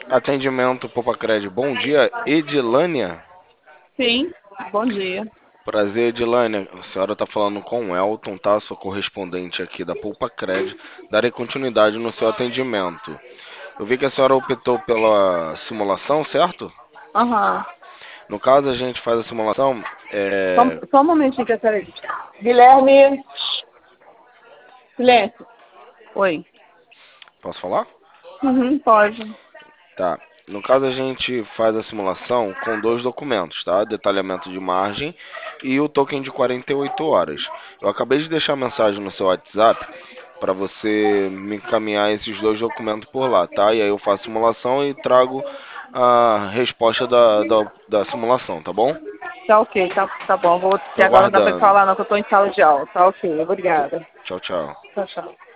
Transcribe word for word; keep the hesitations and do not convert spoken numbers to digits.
Atendimento Popacred, bom dia, Edilânia. Sim, bom dia. Prazer, Edilânia. A senhora está falando com o Elton, tá? Sou correspondente aqui da Popacred. Darei continuidade no seu atendimento. Eu vi que a senhora optou pela simulação, certo? Aham. No caso, a gente faz a simulação. Só, É... só um momentinho que eu quero ir. Guilherme, silêncio. Oi. Posso falar? Uhum, pode. Tá. No caso, a gente faz a simulação com dois documentos, tá? Detalhamento de margem e o token de quarenta e oito horas. Eu acabei de deixar a mensagem no seu WhatsApp para você me encaminhar esses dois documentos por lá, tá? E aí eu faço a simulação e trago a resposta da, da, da simulação, tá bom? Tá ok, tá, tá bom. Vou, que Tô agora não dá pra aguardando. falar não, que eu tô em sala de aula. Tá ok, T- obrigada. Tchau, tchau. Tchau, tchau.